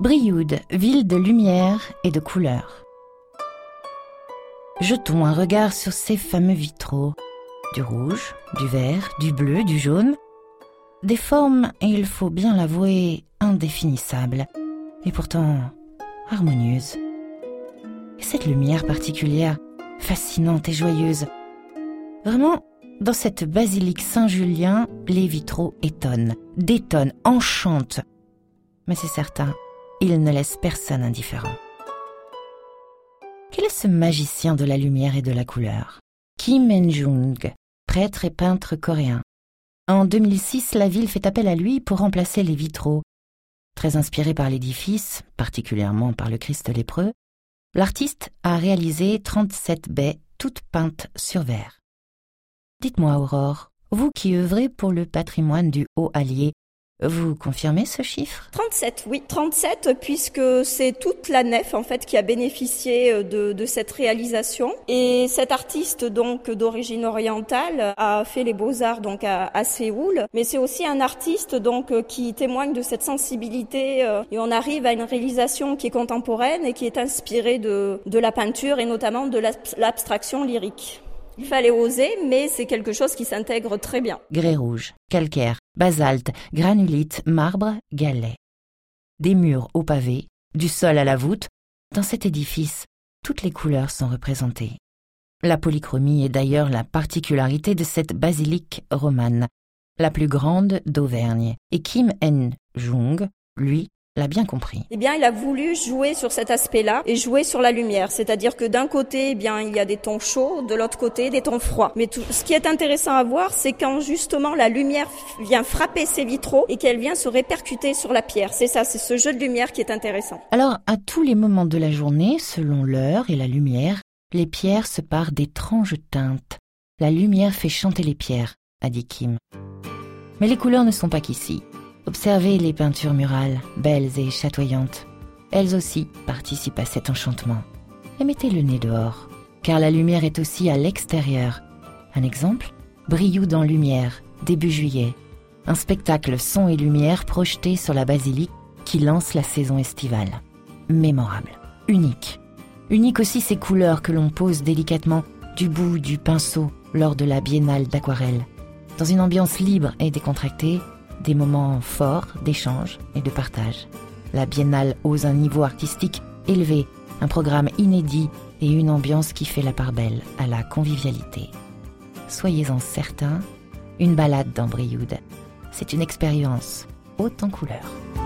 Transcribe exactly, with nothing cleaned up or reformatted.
Brioude, ville de lumière et de couleurs. Jetons un regard sur ces fameux vitraux. Du rouge, du vert, du bleu, du jaune. Des formes, il faut bien l'avouer, indéfinissables, et pourtant harmonieuses. Et cette lumière particulière, fascinante et joyeuse. Vraiment, dans cette basilique Saint-Julien, les vitraux étonnent, détonnent, enchantent. Mais c'est certain, ils ne laissent personne indifférent. Quel est ce magicien de la lumière et de la couleur? Kim En-jung, prêtre et peintre coréen. En deux mille six, la ville fait appel à lui pour remplacer les vitraux. Très inspiré par l'édifice, particulièrement par le Christ lépreux, l'artiste a réalisé trente-sept baies toutes peintes sur verre. Dites-moi, Aurore, vous qui œuvrez pour le patrimoine du Haut-Allier, vous confirmez ce chiffre? trente-sept, oui. trente-sept, puisque c'est toute la nef, en fait, qui a bénéficié de, de cette réalisation. Et cet artiste, donc, d'origine orientale, a fait les beaux-arts, donc, à, à Séoul. Mais c'est aussi un artiste, donc, qui témoigne de cette sensibilité. Euh, et on arrive à une réalisation qui est contemporaine et qui est inspirée de, de la peinture et notamment de l'abstraction lyrique. Il fallait oser, mais c'est quelque chose qui s'intègre très bien. Grès rouge, calcaire, basalte, granulite, marbre, galets. Des murs au pavé, du sol à la voûte, dans cet édifice, toutes les couleurs sont représentées. La polychromie est d'ailleurs la particularité de cette basilique romane, la plus grande d'Auvergne. Et Kim En-jung, lui, l'a bien compris. Eh bien, il a voulu jouer sur cet aspect-là et jouer sur la lumière. C'est-à-dire que d'un côté, eh bien, il y a des tons chauds, de l'autre côté, des tons froids. Mais tout, ce qui est intéressant à voir, c'est quand justement la lumière vient frapper ces vitraux et qu'elle vient se répercuter sur la pierre. C'est ça, c'est ce jeu de lumière qui est intéressant. Alors, à tous les moments de la journée, selon l'heure et la lumière, les pierres se parent d'étranges teintes. La lumière fait chanter les pierres, a dit Kim. Mais les couleurs ne sont pas qu'ici. Observez les peintures murales, belles et chatoyantes. Elles aussi participent à cet enchantement. Et mettez le nez dehors, car la lumière est aussi à l'extérieur. Un exemple, Brioude en lumière, début juillet. Un spectacle son et lumière projeté sur la basilique qui lance la saison estivale. Mémorable, unique. Unique aussi ces couleurs que l'on pose délicatement du bout du pinceau lors de la biennale d'aquarelle. Dans une ambiance libre et décontractée, des moments forts d'échange et de partage. La biennale ose un niveau artistique élevé, un programme inédit et une ambiance qui fait la part belle à la convivialité. Soyez-en certains, une balade dans Brioude, c'est une expérience haute en couleurs.